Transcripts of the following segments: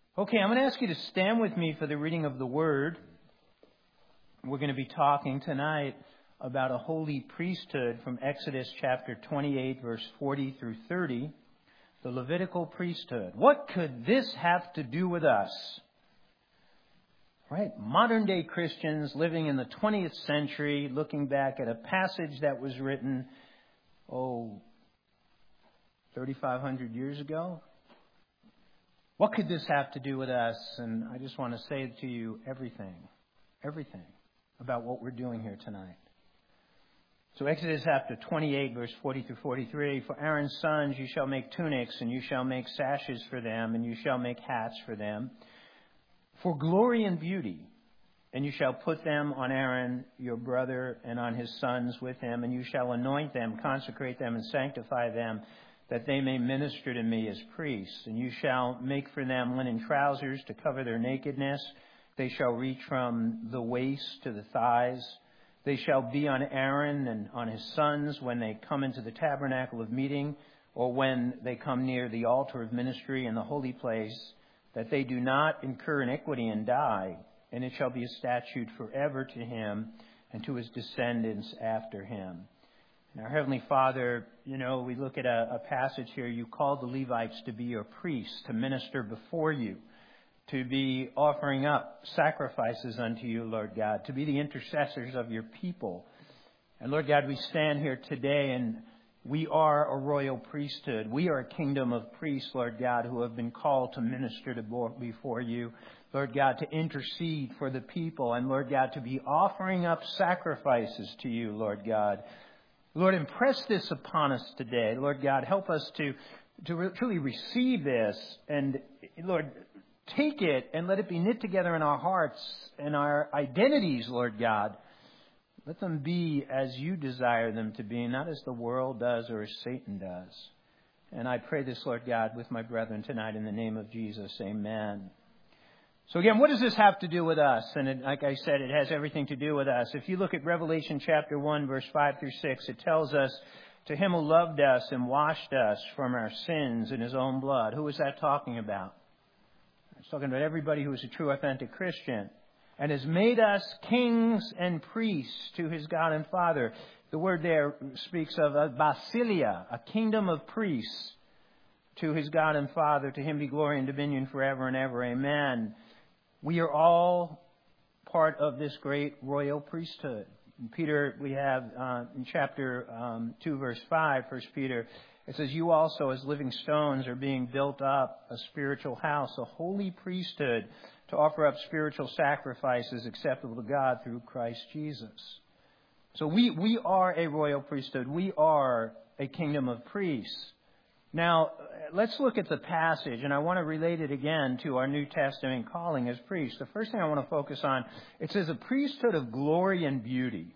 Okay, I'm going to ask you to stand with me for the reading of the Word. We're going to be talking tonight about a holy priesthood from Exodus chapter 28, verse 40 through 30, the Levitical priesthood. What could this have to do with us? Right? Modern day Christians living in the 20th century, looking back at a passage that was written, 3,500 years ago. What could this have to do with us? And I just want to say to you everything about what we're doing here tonight. So Exodus chapter 28, verse 40 through 43, for Aaron's sons you shall make tunics, and you shall make sashes for them, and you shall make hats for them, for glory and beauty. And you shall put them on Aaron, your brother, and on his sons with him, and you shall anoint them, consecrate them, and sanctify them, that they may minister to me as priests. And you shall make for them linen trousers to cover their nakedness. They shall reach from the waist to the thighs. They shall be on Aaron and on his sons when they come into the tabernacle of meeting, or when they come near the altar of ministry in the holy place, that they do not incur iniquity and die. And it shall be a statute forever to him and to his descendants after him. And our Heavenly Father, we look at a passage here. You called the Levites to be your priests, to minister before you, to be offering up sacrifices unto you, Lord God, to be the intercessors of your people. And Lord God, we stand here today and we are a royal priesthood. We are a kingdom of priests, Lord God, who have been called to minister before you, Lord God, to intercede for the people, and Lord God, to be offering up sacrifices to you, Lord God. Lord, impress this upon us today. Lord God, help us to truly receive this. And Lord, take it and let it be knit together in our hearts and our identities, Lord God. Let them be as you desire them to be, not as the world does or as Satan does. And I pray this, Lord God, with my brethren tonight in the name of Jesus. Amen. So again, what does this have to do with us? And like I said, it has everything to do with us. If you look at Revelation chapter 1, verse 5 through 6, it tells us, to him who loved us and washed us from our sins in his own blood. Who is that talking about? It's talking about everybody who is a true, authentic Christian. And has made us kings and priests to his God and Father. The word there speaks of a basilia, a kingdom of priests to his God and Father. To him be glory and dominion forever and ever. Amen. We are all part of this great royal priesthood. In Peter, we have in chapter 2, verse 5, 1 Peter, it says, you also as living stones are being built up a spiritual house, a holy priesthood, to offer up spiritual sacrifices acceptable to God through Christ Jesus. So we are a royal priesthood. We are a kingdom of priests. Now, let's look at the passage, and I want to relate it again to our New Testament calling as priests. The first thing I want to focus on, it says a priesthood of glory and beauty.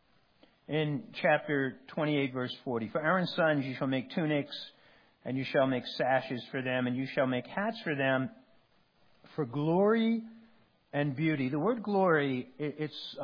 In chapter 28, verse 40, for Aaron's sons you shall make tunics, and you shall make sashes for them, and you shall make hats for them, for glory and beauty. The word glory, it's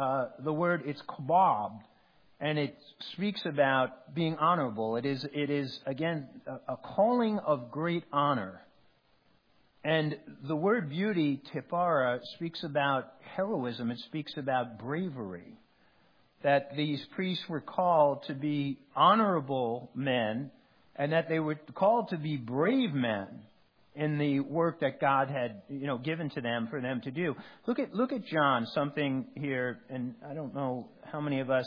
kabab. And it speaks about being honorable. It is again, a calling of great honor. And the word beauty, tipara, speaks about heroism. It speaks about bravery. That these priests were called to be honorable men, and that they were called to be brave men in the work that God had, given to them for them to do. Look at John, something here, and I don't know how many of us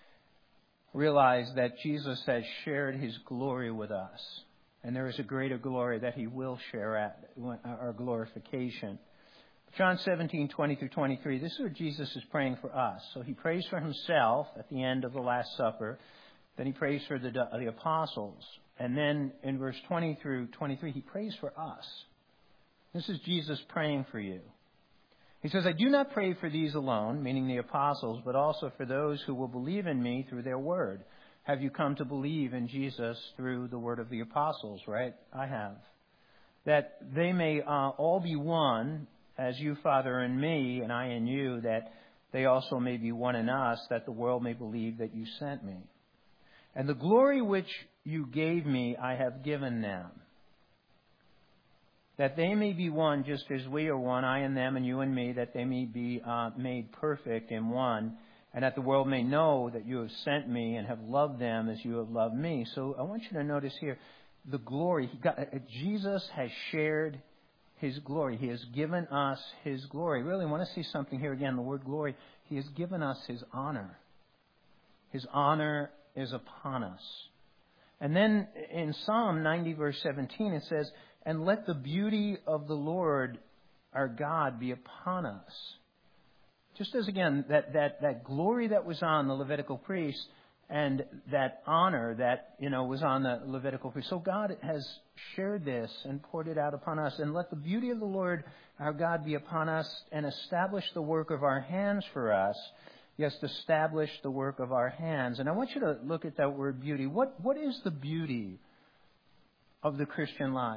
realize that Jesus has shared his glory with us. And there is a greater glory that he will share at our glorification. John 17, 20 through 23, this is where Jesus is praying for us. So he prays for himself at the end of the Last Supper. Then he prays for the apostles. And then in verse 20 through 23, he prays for us. This is Jesus praying for you. He says, I do not pray for these alone, meaning the apostles, but also for those who will believe in me through their word. Have you come to believe in Jesus through the word of the apostles, right? I have. That they may all be one, as you, Father, in me, and I in you, that they also may be one in us, that the world may believe that you sent me. And the glory which you gave me, I have given them, that they may be one just as we are one, I and them and you and me, that they may be made perfect in one, and that the world may know that you have sent me and have loved them as you have loved me. So I want you to notice here the glory. Jesus has shared His glory. He has given us His glory. Really, I want to see something here again, the word glory. He has given us His honor. His honor is upon us. And then in Psalm 90, verse 17, it says, and let the beauty of the Lord our God be upon us. Just as, again, that glory that was on the Levitical priests and that honor that, was on the Levitical priests. So God has shared this and poured it out upon us. And let the beauty of the Lord our God be upon us and establish the work of our hands for us. Yes, establish the work of our hands. And I want you to look at that word beauty. What is the beauty of the Christian life?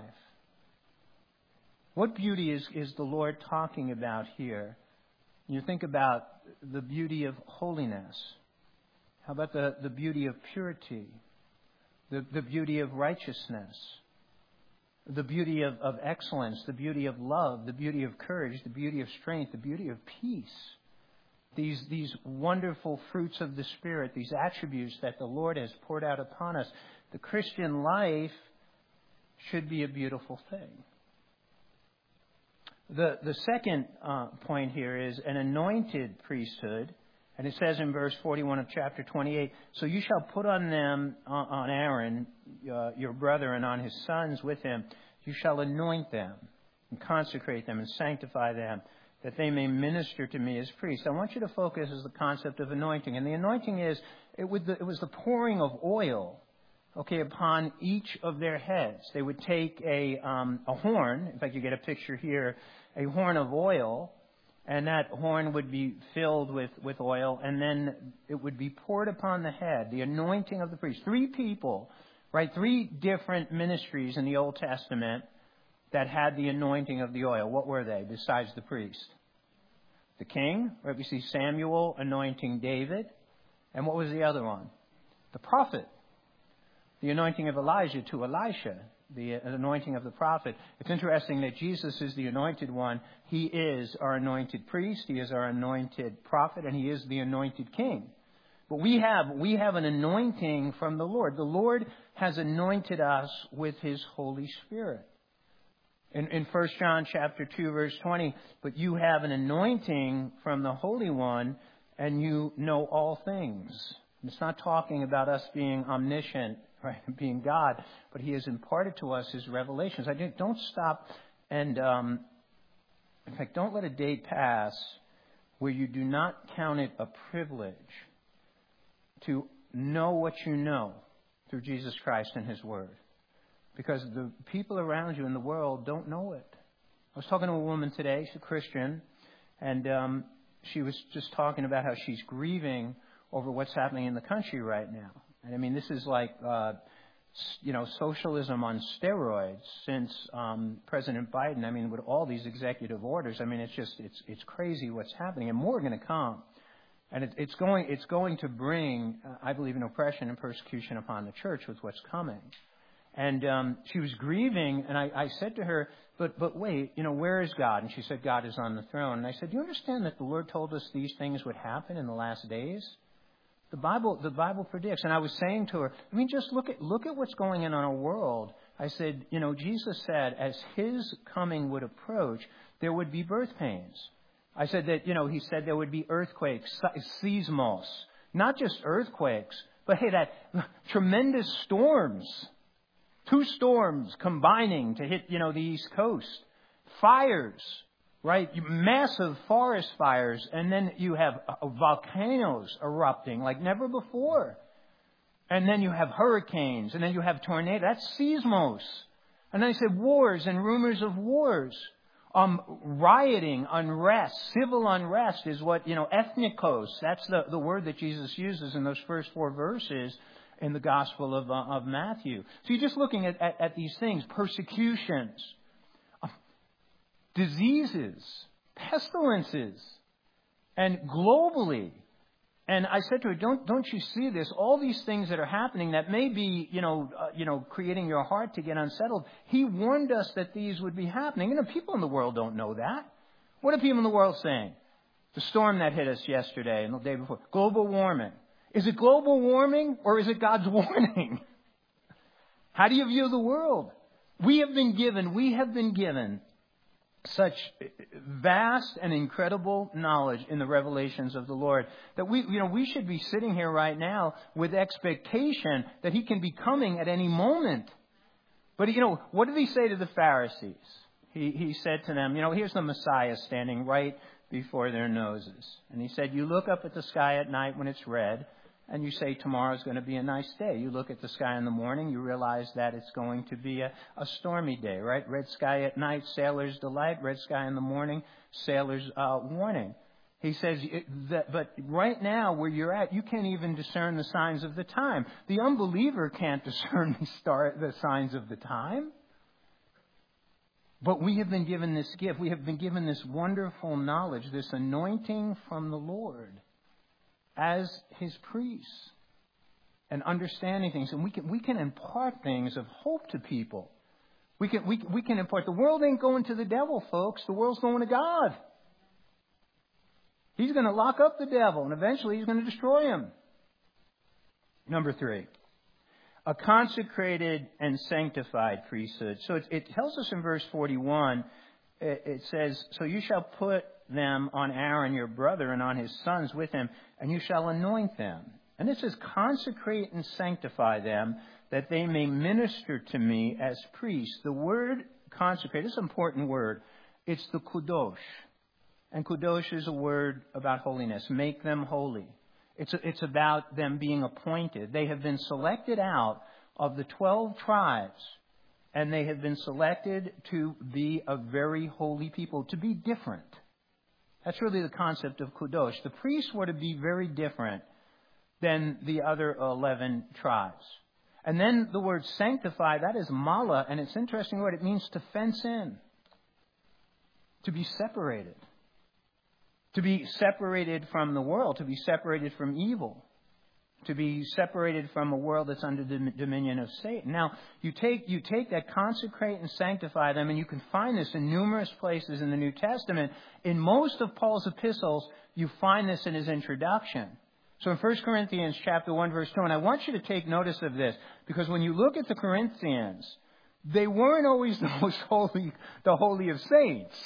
What beauty is the Lord talking about here? You think about the beauty of holiness. How about the beauty of purity? The beauty of righteousness? The beauty of excellence? The beauty of love? The beauty of courage? The beauty of strength? The beauty of peace? These wonderful fruits of the Spirit, these attributes that the Lord has poured out upon us. The Christian life should be a beautiful thing. The second point here is an anointed priesthood. And it says in verse 41 of chapter 28, so you shall put on them, on Aaron, your brother, and on his sons with him, you shall anoint them and consecrate them and sanctify them, that they may minister to me as priests. I want you to focus on the concept of anointing. And the anointing is, it was the pouring of oil, upon each of their heads. They would take a horn, in fact you get a picture here, a horn of oil, and that horn would be filled with oil, and then it would be poured upon the head, the anointing of the priest. 3 people, right? 3 different ministries in the Old Testament that had the anointing of the oil. What were they besides the priest? The king, right? We see Samuel anointing David. And what was the other one? The prophet. The anointing of Elijah to Elisha. The anointing of the prophet. It's interesting that Jesus is the anointed one. He is our anointed priest. He is our anointed prophet. And He is the anointed king. But we have an anointing from the Lord. The Lord has anointed us with His Holy Spirit. In 1 John chapter 2, verse 20, but you have an anointing from the Holy One, and you know all things. It's not talking about us being omniscient, right, being God, but He has imparted to us His revelations. Don't stop and, in fact, don't let a day pass where you do not count it a privilege to know what you know through Jesus Christ and His Word. Because the people around you in the world don't know it. I was talking to a woman today, she's a Christian, and she was just talking about how she's grieving over what's happening in the country right now. And I mean, this is like, socialism on steroids since President Biden. I mean, with all these executive orders, I mean, it's crazy what's happening, and more are going to come. And it's going to bring, I believe, an oppression and persecution upon the church with what's coming. And she was grieving, and I said to her, but wait, where is God? And she said, God is on the throne. And I said, do you understand that the Lord told us these things would happen in the last days? The Bible predicts. And I was saying to her, I mean, just look at what's going on in our world. I said, Jesus said as His coming would approach, there would be birth pains. I said that, He said there would be earthquakes, seismos, not just earthquakes, but hey, that tremendous storms. 2 storms combining to hit, the East Coast. Fires, right? Massive forest fires. And then you have volcanoes erupting like never before. And then you have hurricanes. And then you have tornadoes. That's seismos. And then I said wars and rumors of wars. Rioting, unrest, civil unrest is what, ethnikos. That's the word that Jesus uses in those first 4 verses in the Gospel of Matthew. So you're just looking at these things, persecutions, diseases, pestilences, and globally, And I said to her, don't you see this? All these things that are happening that may be, creating your heart to get unsettled. He warned us that these would be happening. People in the world don't know that. What are people in the world saying? The storm that hit us yesterday and the day before. Global warming. Is it global warming or is it God's warning? How do you view the world? We have been given such vast and incredible knowledge in the revelations of the Lord that we should be sitting here right now with expectation that He can be coming at any moment. But what did He say to the Pharisees? He said to them, here's the Messiah standing right before their noses. And He said, you look up at the sky at night when it's red, and you say tomorrow's going to be a nice day. You look at the sky in the morning, you realize that it's going to be a stormy day, right? Red sky at night, sailor's delight. Red sky in the morning, sailor's warning. He says, but right now where you're at, you can't even discern the signs of the time. The unbeliever can't discern the signs of the time. But we have been given this gift. We have been given this wonderful knowledge, this anointing from the Lord as His priests and understanding things. And we can impart things of hope to people. We can impart. The world ain't going to the devil, folks. The world's going to God. He's going to lock up the devil, and eventually He's going to destroy him. Number 3, a consecrated and sanctified priesthood. So it tells us in verse 41, it says, so you shall put them on Aaron your brother and on his sons with him, and you shall anoint them. And it says, consecrate and sanctify them, that they may minister to me as priests. The word consecrate is an important word. It's the kudosh. And kudosh is a word about holiness. Make them holy. It's about them being appointed. They have been selected out of the 12 tribes, and they have been selected to be a very holy people, to be different. That's really the concept of kudosh. The priests were to be very different than the other 11 tribes. And then the word sanctify, that is mala, and it's an interesting word. It means to fence in, to be separated. To be separated from the world, to be separated from evil, to be separated from a world that's under the dominion of Satan. Now, you take that consecrate and sanctify them, and you can find this in numerous places in the New Testament. In most of Paul's epistles, you find this in his introduction. So in 1 Corinthians chapter 1, verse 2, and I want you to take notice of this, because when you look at the Corinthians, they weren't always the most holy, the holy of saints.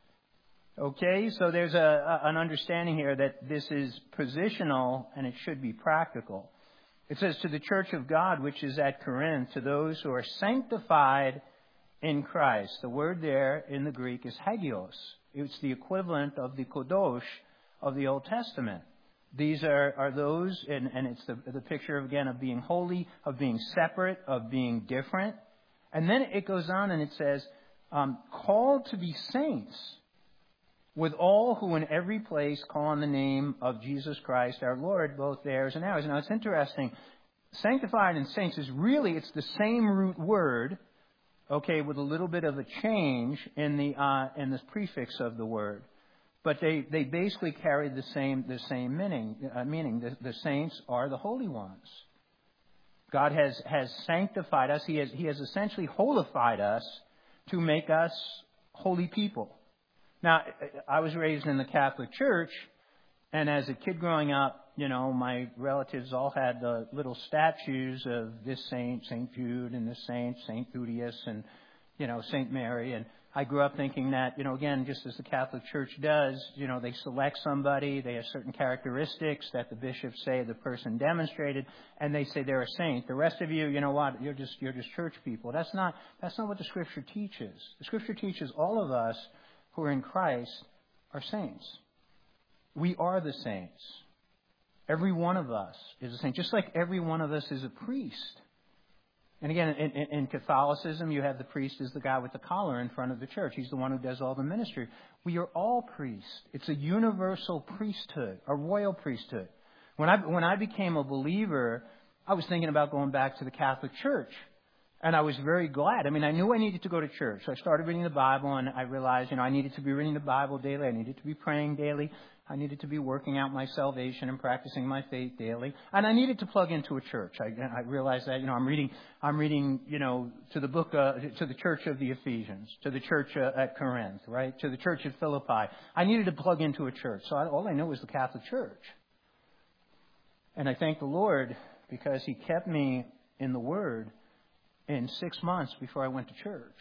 Okay, so there's an understanding here that this is positional and it should be practical. It says, to the church of God which is at Corinth, to those who are sanctified in Christ. The word there in the Greek is hagios. It's the equivalent of the kodosh of the Old Testament. These are those, and it's the picture, again, of being holy, of being separate, of being different. And then it goes on and it says, called to be saints, with all who in every place call on the name of Jesus Christ our Lord, both theirs and ours. Now, it's interesting. Sanctified and saints is really, it's the same root word, okay, with a little bit of a change in the prefix of the word. But they basically carry the same meaning. The saints are the holy ones. God has sanctified us. He has essentially holified us to make us holy people. Now, I was raised in the Catholic Church, and as a kid growing up, my relatives all had the little statues of this saint, St. Jude, and this saint, St. Theudius, and, St. Mary. And I grew up thinking that, again, just as the Catholic Church does, they select somebody, they have certain characteristics that the bishops say the person demonstrated, and they say they're a saint. The rest of you, what, you're just church people. That's not what the Scripture teaches. The Scripture teaches all of us who are in Christ are saints. We are the saints. Every one of us is a saint, just like every one of us is a priest. And again, in Catholicism, you have the priest as the guy with the collar in front of the church. He's the one who does all the ministry. We are all priests. It's a universal priesthood, a royal priesthood. When I became a believer, I was thinking about going back to the Catholic Church. And I was very glad. I knew I needed to go to church. So I started reading the Bible, and I realized, I needed to be reading the Bible daily. I needed to be praying daily. I needed to be working out my salvation and practicing my faith daily. And I needed to plug into a church. I realized that, I'm reading, to the book, to the church of the Ephesians, to the church at Corinth, right? To the church at Philippi. I needed to plug into a church. So all I knew was the Catholic Church. And I thank the Lord because He kept me in the Word in 6 months before I went to church.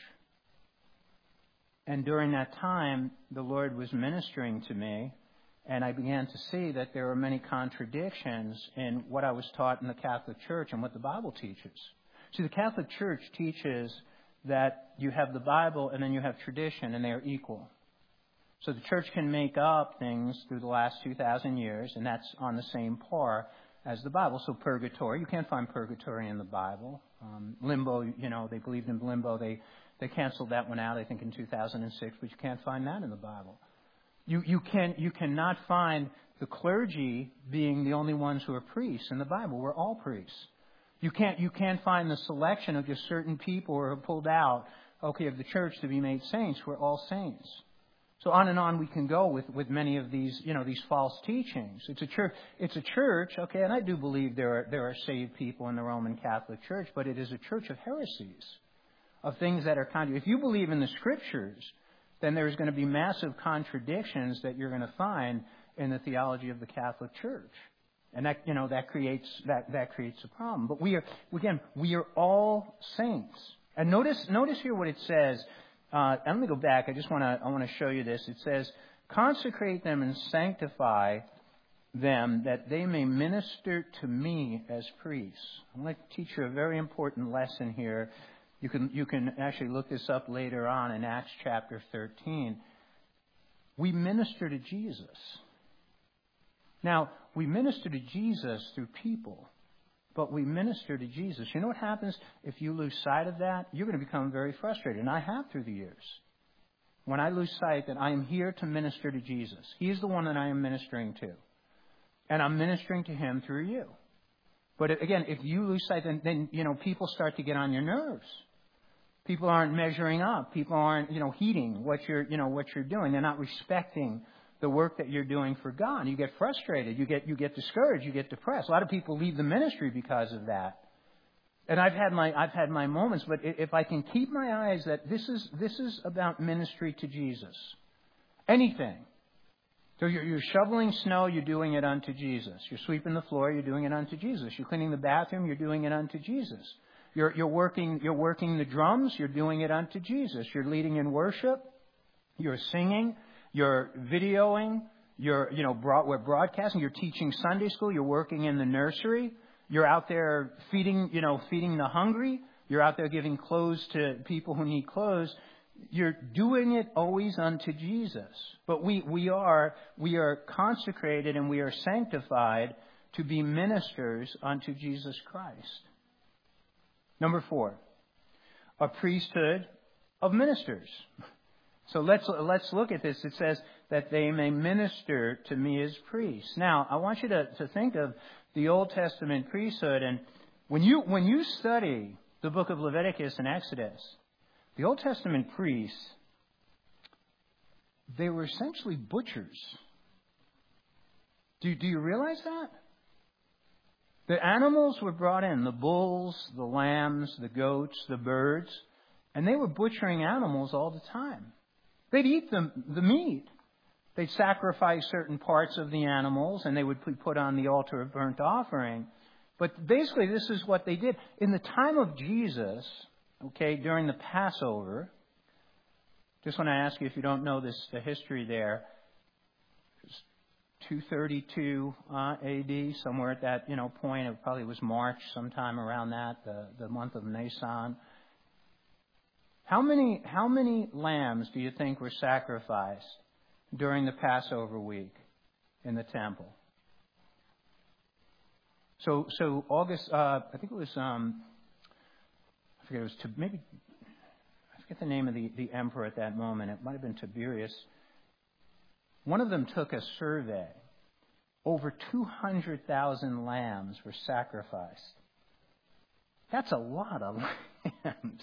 And during that time, the Lord was ministering to me, and I began to see that there were many contradictions in what I was taught in the Catholic Church and what the Bible teaches. See, the Catholic Church teaches that you have the Bible and then you have tradition, and they are equal. So the church can make up things through the last 2,000 years, and that's on the same par as the Bible. So purgatory, you can't find purgatory in the Bible. Limbo, they believed in limbo. They canceled that one out, I think, in 2006, but you can't find that in the Bible. You cannot find the clergy being the only ones who are priests in the Bible. We're all priests. You can't find the selection of just certain people who are pulled out, of the church to be made saints. We're all saints. So on and on we can go with many of these, these false teachings. It's a church, and I do believe there are saved people in the Roman Catholic Church, but it is a church of heresies, of things that are contrary. If you believe in the Scriptures, then there's going to be massive contradictions that you're going to find in the theology of the Catholic Church. And that creates a problem. But we are all saints. And notice here what it says. I'm going to go back. I want to show you this. It says, consecrate them and sanctify them that they may minister to me as priests. I'm going to teach you a very important lesson here. You can actually look this up later on in Acts chapter 13. We minister to Jesus. Now, we minister to Jesus through people, but we minister to Jesus. You know what happens if you lose sight of that? You're going to become very frustrated, and I have through the years. When I lose sight that I am here to minister to Jesus. He is the one that I am ministering to. And I'm ministering to Him through you. But again, if you lose sight, then people start to get on your nerves. People aren't measuring up. People aren't, heeding what you're doing. They're not respecting the work that you're doing for God. You get frustrated. You get discouraged. You get depressed. A lot of people leave the ministry because of that. And I've had my moments. But if I can keep my eyes that this is about ministry to Jesus, anything. So you're shoveling snow, you're doing it unto Jesus. You're sweeping the floor, you're doing it unto Jesus. You're cleaning the bathroom, you're doing it unto Jesus. You're working the drums, you're doing it unto Jesus. You're leading in worship, you're singing, you're videoing, we're broadcasting, you're teaching Sunday school, you're working in the nursery, you're out there feeding the hungry, you're out there giving clothes to people who need clothes. You're doing it always unto Jesus. But we are consecrated and we are sanctified to be ministers unto Jesus Christ. Number 4, a priesthood of ministers. So let's look at this. It says that they may minister to me as priests. Now, I want you to think of the Old Testament priesthood, and when you study the book of Leviticus and Exodus, the Old Testament priests, they were essentially butchers. Do you realize that? The animals were brought in, the bulls, the lambs, the goats, the birds, and they were butchering animals all the time. They'd eat the meat. They'd sacrifice certain parts of the animals, and they would be put on the altar of burnt offering. But basically, this is what they did. In the time of Jesus, during the Passover, just want to ask you if you don't know the history there. 232 A.D., somewhere at that point. It probably was March, sometime around that, the month of Nisan. How many lambs do you think were sacrificed during the Passover week in the temple? So August, I think it was I forget the name of the emperor at that moment. It might have been Tiberius. One of them took a survey. Over 200,000 lambs were sacrificed. That's a lot of lambs.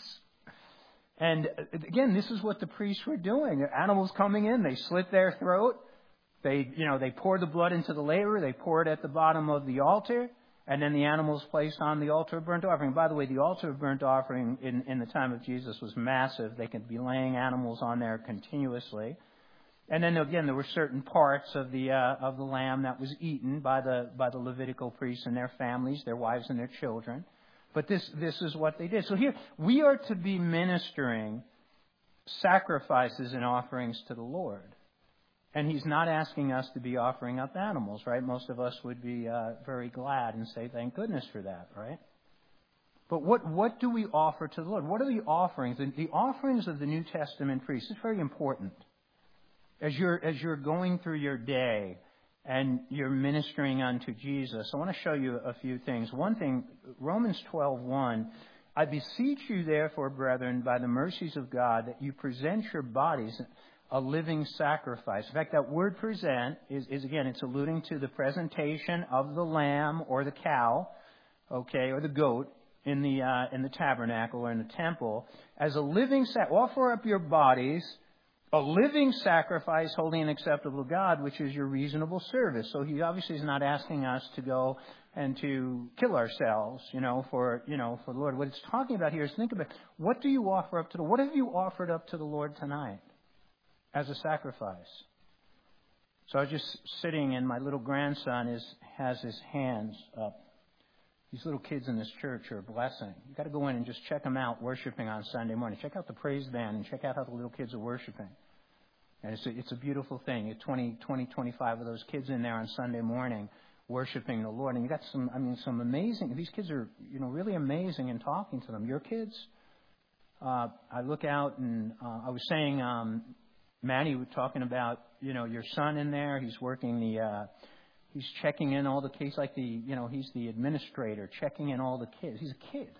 And again, this is what the priests were doing. Animals coming in, they slit their throat, They pour the blood into the laver, they pour it at the bottom of the altar, and then the animal is placed on the altar of burnt offering. By the way, the altar of burnt offering in the time of Jesus was massive. They could be laying animals on there continuously. And then again, there were certain parts of the lamb that was eaten by the Levitical priests and their families, their wives and their children. But this is what they did. So here we are to be ministering sacrifices and offerings to the Lord. And He's not asking us to be offering up animals, right? Most of us would be very glad and say, thank goodness for that, right? But what do we offer to the Lord? What are the offerings? The offerings of the New Testament priests is very important. As you're going through your day and you're ministering unto Jesus, I want to show you a few things. One thing, Romans 12:1, I beseech you therefore, brethren, by the mercies of God, that you present your bodies a living sacrifice. In fact, that word present is again, it's alluding to the presentation of the lamb or the cow, okay, or the goat in the tabernacle or in the temple as a living offer up your bodies, a living sacrifice, holy and acceptable to God, which is your reasonable service. So He obviously is not asking us to go and to kill ourselves, for the Lord. What it's talking about here is think about what do you offer up to the Lord? What have you offered up to the Lord tonight as a sacrifice? So I was just sitting, and my little grandson has his hands up. These little kids in this church are a blessing. You've got to go in and just check them out worshiping on Sunday morning. Check out the praise band and check out how the little kids are worshiping. And it's a beautiful thing. You have 25 of those kids in there on Sunday morning worshiping the Lord. And you got some amazing, these kids are, really amazing in talking to them. Your kids, I look out and I was saying, Manny was talking about, your son in there. He's working he's checking in all the kids, like he's the administrator, checking in all the kids. He's a kid.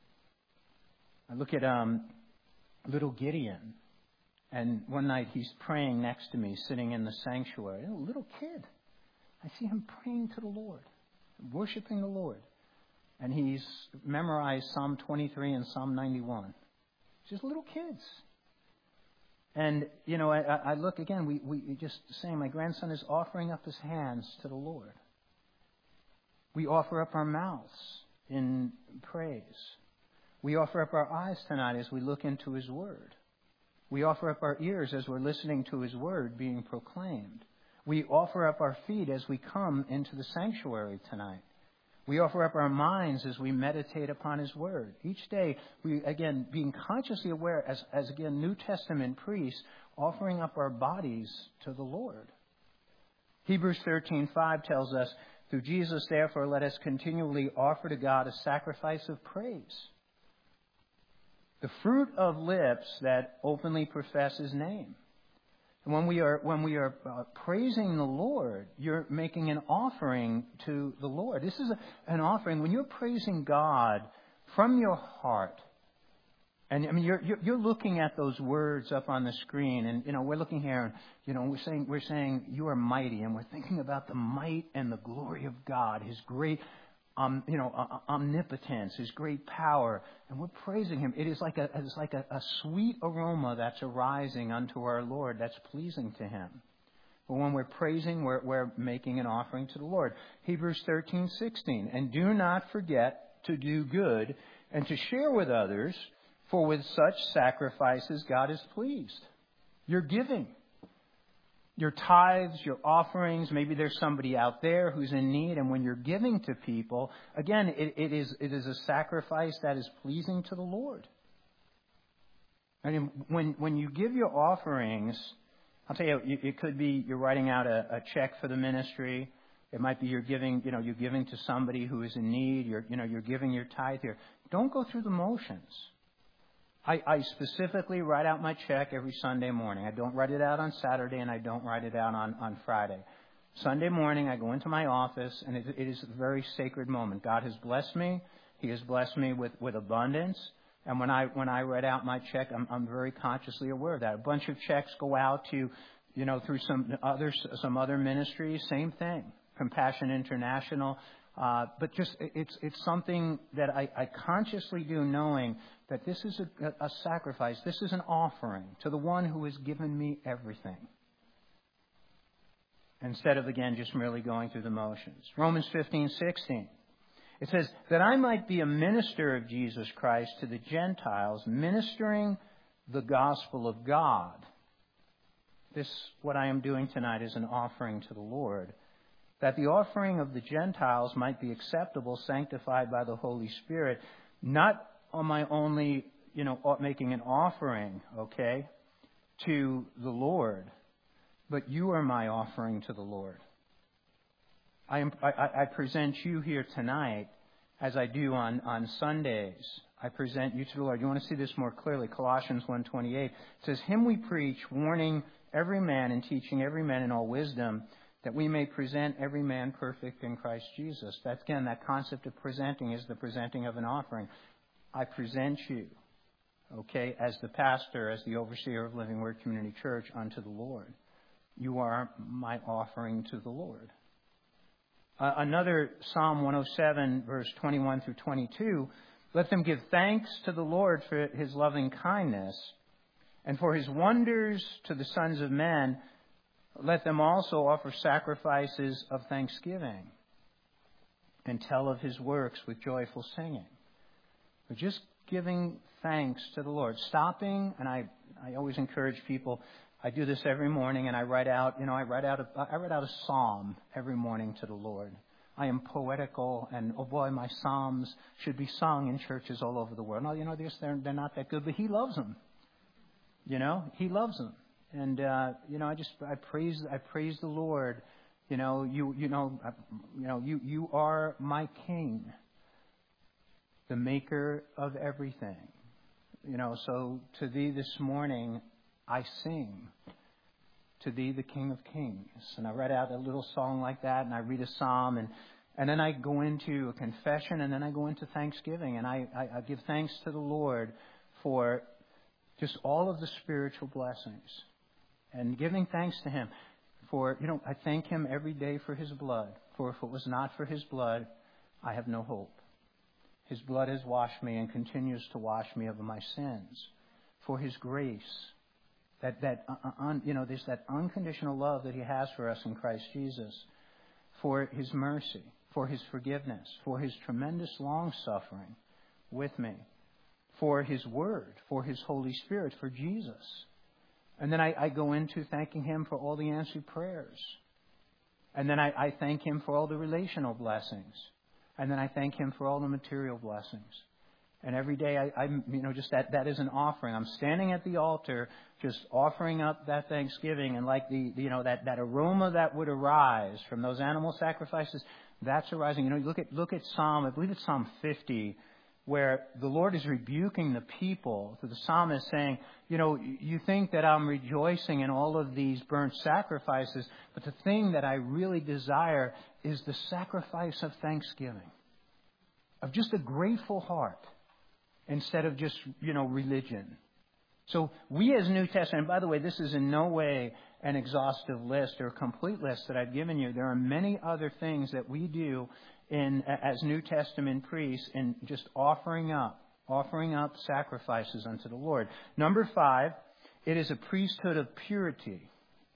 I look at little Gideon, and one night he's praying next to me, sitting in the sanctuary. A little kid. I see him praying to the Lord, worshiping the Lord. And he's memorized Psalm 23 and Psalm 91. Just little kids. And, I look again, we just saying my grandson is offering up his hands to the Lord. We offer up our mouths in praise. We offer up our eyes tonight as we look into His Word. We offer up our ears as we're listening to His Word being proclaimed. We offer up our feet as we come into the sanctuary tonight. We offer up our minds as we meditate upon His Word. Each day, we, again, being consciously aware, as again, New Testament priests, offering up our bodies to the Lord. Hebrews 13:5 tells us, through Jesus, therefore, let us continually offer to God a sacrifice of praise. The fruit of lips that openly profess His name. And when we are praising the Lord, you're making an offering to the Lord. This is an offering when you're praising God from your heart. And you're looking at those words up on the screen, and we're looking here, and we're saying you are mighty, and we're thinking about the might and the glory of God, His great omnipotence, His great power, and we're praising Him. It is like a sweet aroma that's arising unto our Lord that's pleasing to Him. But when we're praising, we're making an offering to the Lord. Hebrews 13:16, and do not forget to do good and to share with others, for with such sacrifices God is pleased. You're giving. Your tithes, your offerings, maybe there's somebody out there who's in need, and when you're giving to people, again, it is a sacrifice that is pleasing to the Lord. And when you give your offerings, I'll tell you, it could be you're writing out a check for the ministry. It might be you're giving to somebody who is in need. You're giving your tithe here. Don't go through the motions. I specifically write out my check every Sunday morning. I don't write it out on Saturday, and I don't write it out on Friday. Sunday morning, I go into my office, and it is a very sacred moment. God has blessed me. He has blessed me with abundance. And when I write out my check, I'm very consciously aware of that. A bunch of checks go out to, through some other ministries. Same thing. Compassion International. But just it's something that I consciously do, knowing that this is a sacrifice. This is an offering to the one who has given me everything. instead of, again, just merely going through the motions. Romans 15:16. It says, that I might be a minister of Jesus Christ to the Gentiles, ministering the gospel of God. This, what I am doing tonight, is an offering to the Lord, that the offering of the Gentiles might be acceptable, sanctified by the Holy Spirit, not on my only, making an offering, okay, to the Lord, but you are my offering to the Lord. I present you here tonight as I do on Sundays. I present you to the Lord. You want to see this more clearly? Colossians 1:28 says, him we preach, warning every man and teaching every man in all wisdom, that we may present every man perfect in Christ Jesus. That's, again, that concept of presenting is the presenting of an offering. I present you, okay, as the pastor, as the overseer of Living Word Community Church, unto the Lord. You are my offering to the Lord. Another Psalm 107, verse 21 through 22, let them give thanks to the Lord for his loving kindness and for his wonders to the sons of men. Let them also offer sacrifices of thanksgiving and tell of his works with joyful singing. But just giving thanks to the Lord. Stopping, and I always encourage people, I do this every morning, and I write out a psalm every morning to the Lord. I am poetical, and oh boy, my psalms should be sung in churches all over the world. No, they're not that good, but He loves them. He loves them, and I praise the Lord. You are my King, the Maker of everything. So to Thee this morning I sing, to Thee, the King of Kings. And I write out a little song like that, and I read a psalm, and then I go into a confession, and then I go into thanksgiving, and I give thanks to the Lord for just all of the spiritual blessings, and giving thanks to Him for, I thank Him every day for His blood, for if it was not for His blood, I have no hope. His blood has washed me and continues to wash me of my sins. For His grace, there's that unconditional love that He has for us in Christ Jesus. For His mercy, for His forgiveness, for His tremendous long-suffering with me. For His Word, for His Holy Spirit, for Jesus. And then I go into thanking Him for all the answered prayers. And then I thank Him for all the relational blessings. And then I thank Him for all the material blessings. And every day just that is an offering. I'm standing at the altar just offering up that thanksgiving, and like that aroma that would arise from those animal sacrifices, that's arising. Look at Psalm, I believe it's Psalm 50, where the Lord is rebuking the people. So the psalmist saying, you think that I'm rejoicing in all of these burnt sacrifices, but the thing that I really desire is the sacrifice of thanksgiving, of just a grateful heart, instead of just, religion. So we as New Testament, and by the way, this is in no way an exhaustive list or a complete list that I've given you. There are many other things that we do as New Testament priests in just offering up sacrifices unto the Lord. Number 5, it is a priesthood of purity.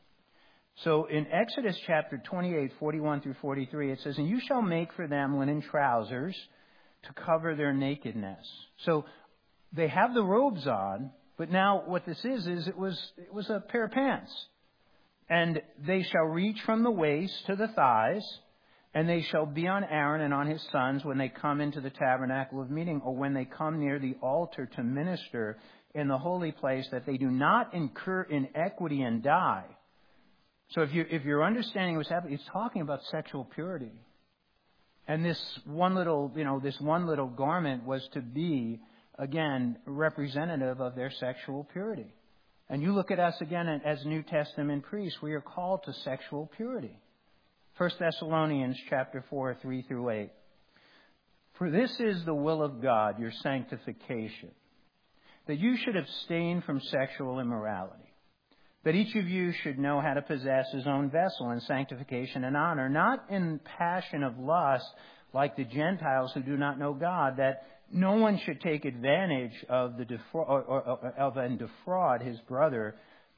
So in Exodus chapter 28, 41 through 43, it says, and you shall make for them linen trousers to cover their nakedness. So they have the robes on, but now what this is it was a pair of pants. And they shall reach from the waist to the thighs, and they shall be on Aaron and on his sons when they come into the tabernacle of meeting, or when they come near the altar to minister in the holy place, that they do not incur iniquity and die. So if you're understanding what's happening, it's talking about sexual purity. And this one little garment was to be, again, representative of their sexual purity. And you look at us again as New Testament priests, we are called to sexual purity. 1 Thessalonians chapter 4, 3 through 8. For this is the will of God, your sanctification, that you should abstain from sexual immorality, that each of you should know how to possess his own vessel in sanctification and honor, not in passion of lust like the Gentiles who do not know God, that no one should take advantage of and defraud his brother,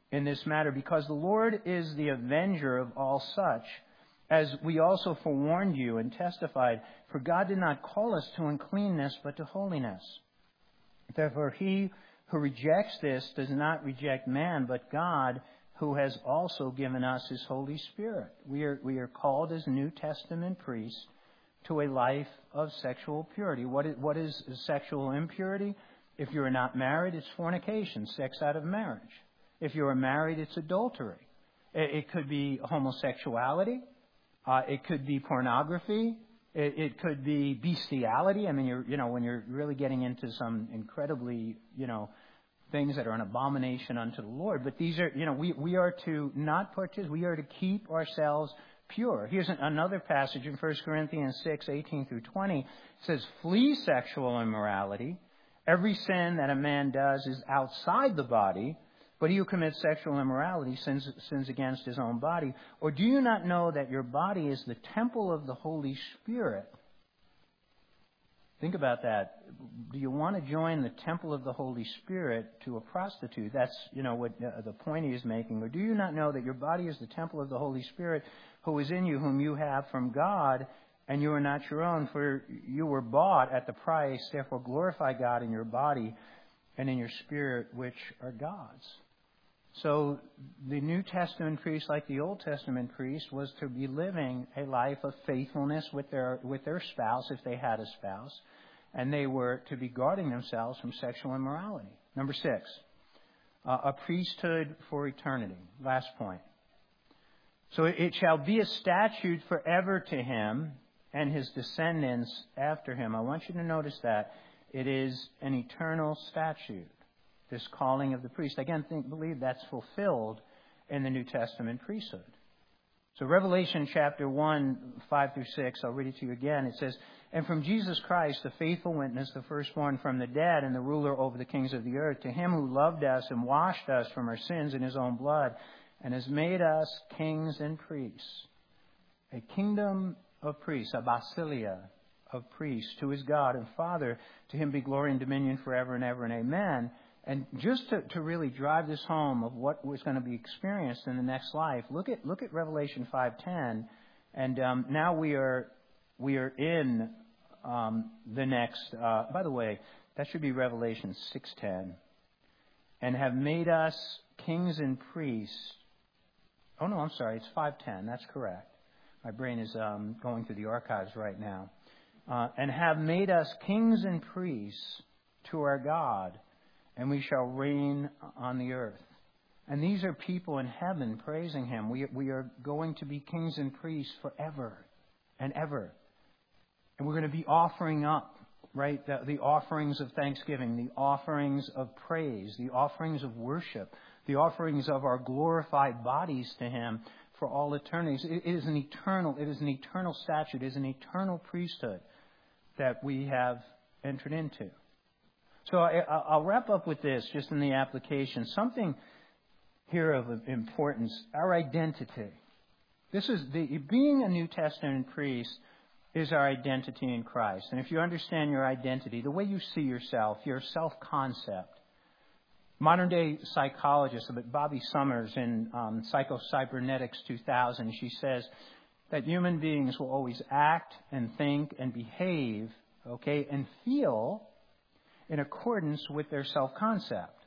in this matter, because the Lord is the avenger of all such, as we also forewarned you and testified, for God did not call us to uncleanness, but to holiness. Therefore, he who rejects this does not reject man, but God, who has also given us his Holy Spirit. We are called as New Testament priests to a life of sexual purity. What is sexual impurity? If you are not married, it's fornication, sex out of marriage. If you are married, it's adultery. It could be homosexuality. It could be pornography. It could be bestiality. I mean, when you're really getting into some incredibly, things that are an abomination unto the Lord. But these are, we are to not participate. We are to keep ourselves pure. Here's another passage in 1 Corinthians 6:18 through 20. It says, "Flee sexual immorality. Every sin that a man does is outside the body, but he who commits sexual immorality sins against his own body. Or do you not know that your body is the temple of the Holy Spirit?" Think about that. Do you want to join the temple of the Holy Spirit to a prostitute? That's, what the point he is making. Or do you not know that your body is the temple of the Holy Spirit who is in you, whom you have from God, and you are not your own? For you were bought at the price. Therefore glorify God in your body and in your spirit, which are God's. So the New Testament priest, like the Old Testament priest, was to be living a life of faithfulness with their spouse, if they had a spouse, and they were to be guarding themselves from sexual immorality. Number 6, a priesthood for eternity. Last point. So it shall be a statute forever to him and his descendants after him. I want you to notice that it is an eternal statute. This calling of the priest. Again, believe that's fulfilled in the New Testament priesthood. So Revelation chapter 1, 5 through 6, I'll read it to you again. It says, "And from Jesus Christ, the faithful witness, the firstborn from the dead, and the ruler over the kings of the earth, to him who loved us and washed us from our sins in his own blood, and has made us kings and priests." A kingdom of priests, a basilia of priests, to his God and Father. To him be glory and dominion forever and ever and amen. And just to really drive this home of what was going to be experienced in the next life, look at Revelation 5:10, and now we are in the next. By the way, that should be Revelation 6:10, and have made us kings and priests. Oh no, I'm sorry, it's 5:10. That's correct. My brain is going through the archives right now, and have made us kings and priests to our God. And we shall reign on the earth. And these are people in heaven praising him. We are going to be kings and priests forever and ever. And we're going to be offering up, right, the offerings of thanksgiving, the offerings of praise, the offerings of worship, the offerings of our glorified bodies to him for all eternity. It is an eternal statute. It is an eternal priesthood that we have entered into. So I'll wrap up with this, just in the application. Something here of importance, our identity. This is being a New Testament priest is our identity in Christ. And if you understand your identity, the way you see yourself, your self-concept. Modern day psychologist, Bobby Summers in Psycho-Cybernetics 2000, she says that human beings will always act and think and behave, and feel in accordance with their self-concept.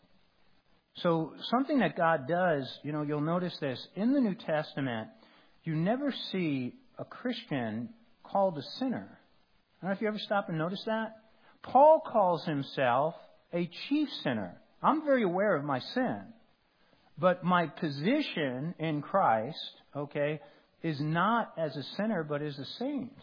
So something that God does, you'll notice this. In the New Testament, you never see a Christian called a sinner. I don't know if you ever stop and notice that. Paul calls himself a chief sinner. I'm very aware of my sin. But my position in Christ, is not as a sinner, but as a saint.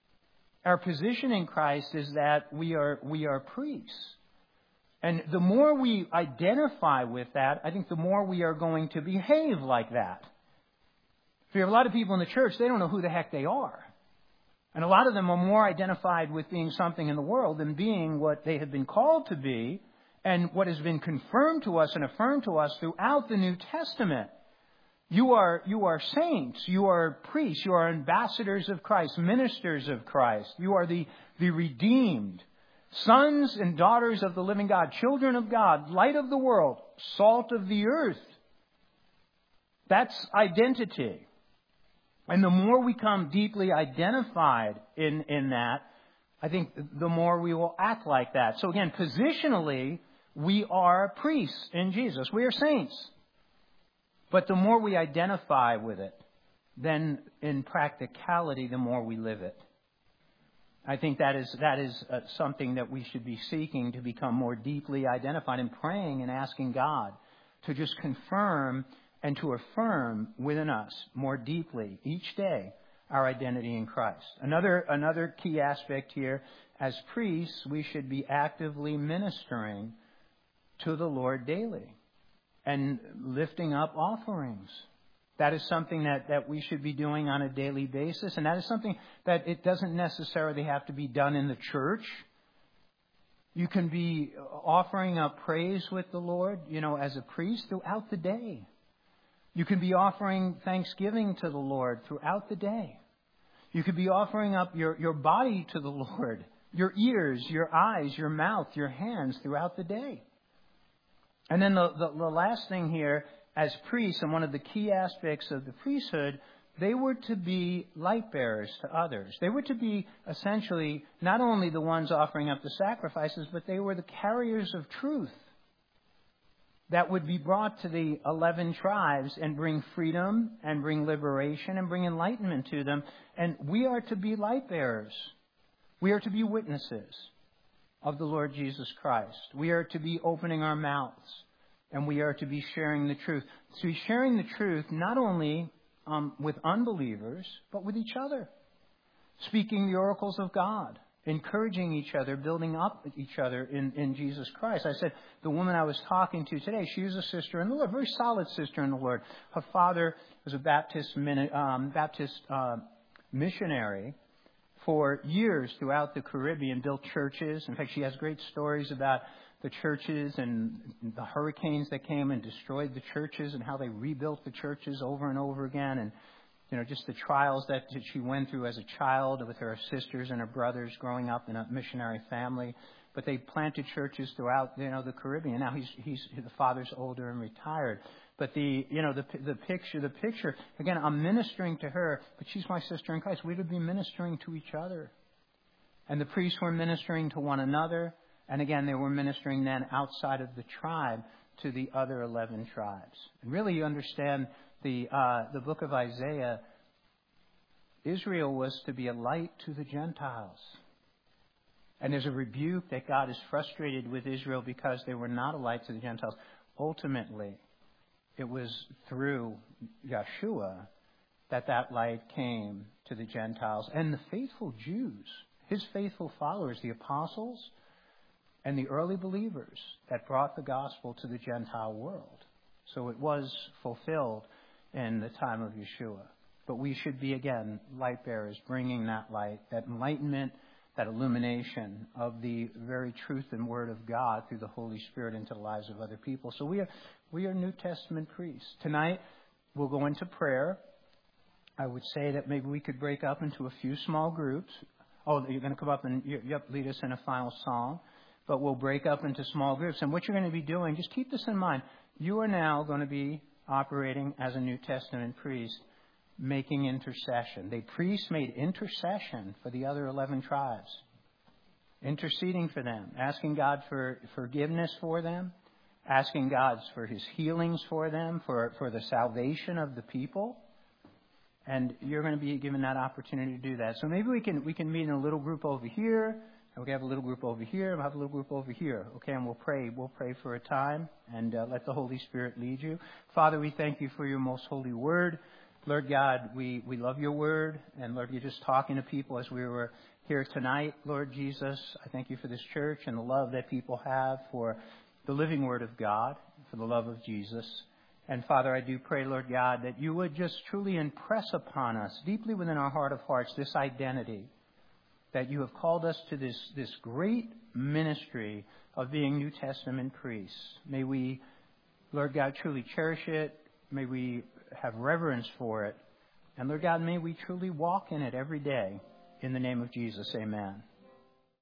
Our position in Christ is that we are priests. And the more we identify with that, I think the more we are going to behave like that. So you have a lot of people in the church, they don't know who the heck they are. And a lot of them are more identified with being something in the world than being what they have been called to be and what has been confirmed to us and affirmed to us throughout the New Testament. You are saints. You are priests. You are ambassadors of Christ, ministers of Christ. You are the redeemed, sons and daughters of the living God, children of God, light of the world, salt of the earth. That's identity. And the more we come deeply identified in that, I think the more we will act like that. So again, positionally, we are priests in Jesus. We are saints. But the more we identify with it, then in practicality, the more we live it. I think that is something that we should be seeking, to become more deeply identified, and praying and asking God to just confirm and to affirm within us more deeply each day our identity in Christ. Another key aspect here, as priests, we should be actively ministering to the Lord daily and lifting up offerings. That is something that we should be doing on a daily basis, and that is something that it doesn't necessarily have to be done in the church. You can be offering up praise with the Lord, as a priest throughout the day. You can be offering thanksgiving to the Lord throughout the day. You could be offering up your body to the Lord, your ears, your eyes, your mouth, your hands throughout the day. And then the last thing here, as priests, and one of the key aspects of the priesthood, they were to be light bearers to others. They were to be essentially not only the ones offering up the sacrifices, but they were the carriers of truth that would be brought to the 11 tribes and bring freedom and bring liberation and bring enlightenment to them. And we are to be light bearers. We are to be witnesses of the Lord Jesus Christ. We are to be opening our mouths, and we are to be sharing the truth. To be sharing the truth not only with unbelievers, but with each other. Speaking the oracles of God. Encouraging each other, building up each other in Jesus Christ. I said, the woman I was talking to today, she was a sister in the Lord, a very solid sister in the Lord. Her father was a Baptist missionary for years throughout the Caribbean, built churches. In fact, she has great stories about the churches and the hurricanes that came and destroyed the churches and how they rebuilt the churches over and over again. And just the trials that she went through as a child with her sisters and her brothers growing up in a missionary family. But they planted churches throughout, the Caribbean. Now the father's older and retired. But the picture, again, I'm ministering to her, but she's my sister in Christ. We would be ministering to each other. And the priests were ministering to one another. And again, they were ministering then outside of the tribe to the other 11 tribes. And really, you understand the book of Isaiah, Israel was to be a light to the Gentiles. And there's a rebuke that God is frustrated with Israel because they were not a light to the Gentiles. Ultimately, it was through Yeshua that light came to the Gentiles. And the faithful Jews, his faithful followers, the apostles, and the early believers that brought the gospel to the Gentile world. So it was fulfilled in the time of Yeshua. But we should be, again, light bearers, bringing that light, that enlightenment, that illumination of the very truth and word of God through the Holy Spirit into the lives of other people. So we are New Testament priests. Tonight, we'll go into prayer. I would say that maybe we could break up into a few small groups. Oh, you're going to come up and lead us in a final song. But we'll break up into small groups. And what you're going to be doing, just keep this in mind. You are now going to be operating as a New Testament priest, making intercession. The priests made intercession for the other 11 tribes, interceding for them, asking God for forgiveness for them, asking God for his healings for them, for the salvation of the people. And you're going to be given that opportunity to do that. So maybe we can meet in a little group over here. And we have a little group over here, and we'll have a little group over here. Okay, and we'll pray. We'll pray for a time, and let the Holy Spirit lead you. Father, we thank you for your most holy word. Lord God, we love your word. And Lord, you're just talking to people as we were here tonight. Lord Jesus, I thank you for this church and the love that people have for the living word of God, for the love of Jesus. And Father, I do pray, Lord God, that you would just truly impress upon us, deeply within our heart of hearts, this identity, that you have called us to this great ministry of being New Testament priests. May we, Lord God, truly cherish it. May we have reverence for it. And Lord God, may we truly walk in it every day. In the name of Jesus, amen.